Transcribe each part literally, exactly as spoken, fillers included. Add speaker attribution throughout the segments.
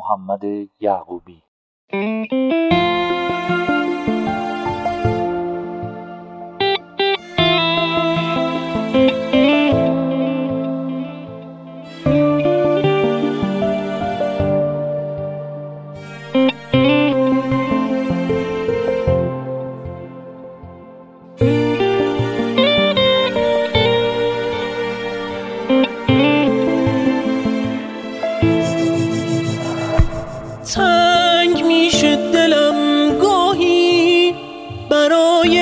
Speaker 1: محمد یعقوبی.
Speaker 2: تنگ میشه دلم گاهی برای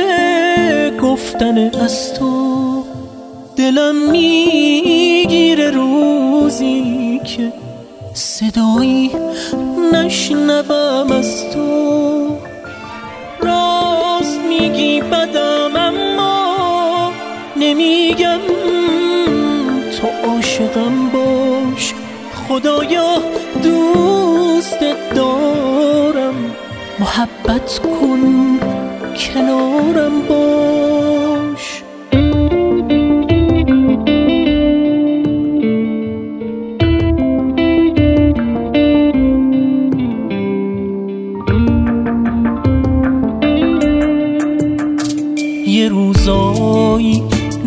Speaker 2: گفتن از تو، دلم میگیره روزی که صدایی نشنوم از تو. راست میگی بدم اما نمیگم تو عاشقم باش، خدایا دوست دارم، محبت کن کنارم باش. یه روزایی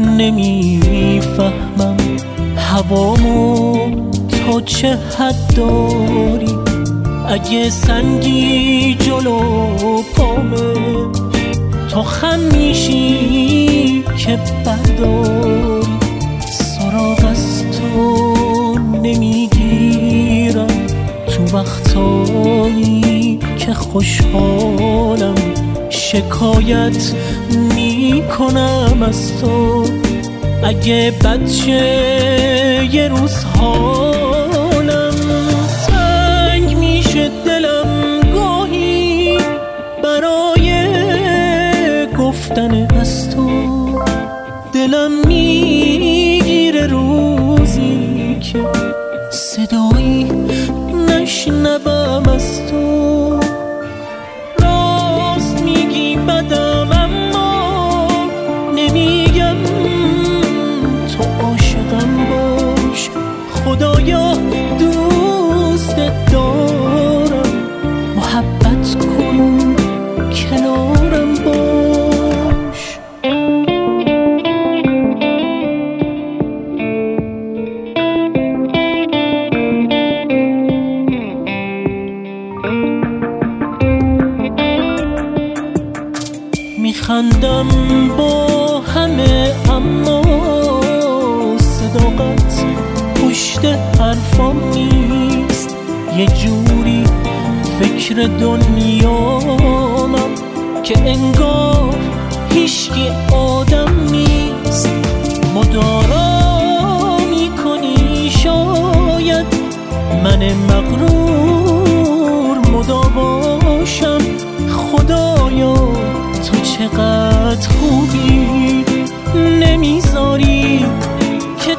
Speaker 2: نمیفهمم هوامو تا چه حد داری، اگه سنگی جلو پامه تو خم میشی که برداری. سراغ از تو نمیگیرم تو وقتایی که خوشحالم، شکایت میکنم از تو اگه بچه یه روز حالم. تنگ میشه دلم گاهی برای گفتن از تو، دلم میگیره روزی که صدایی نشنوم از تو. راست میگی بدم اما نمیگم تو عاشقم باش، خدایا دوست دارم، محبت کن کنارم باش. میخندم با همه اما صداقت پشت حرفام نیست، یه جوری فکر دنیامم که انگار هیچکی آدم نیست. مدارا میکنی شاید من مغرور مداواشم، خدایا تو چقدر خوبی، نمیذاری که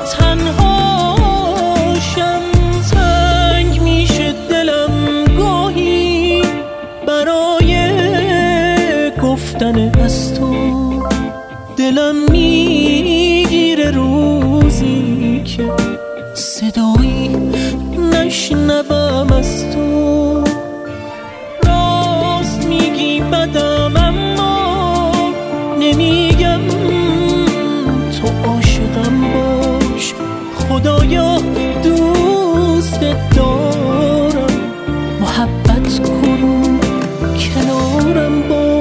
Speaker 2: تنهاشم. تنگ میشه دلم گاهی برای گفتن از تو، دلم میگیره روزی که صدایی نشنوم از تو. راست میگی بدم اما نمیگم تو عاشقم باش، خدایا دوست دارم، محبت کن کنارم باش.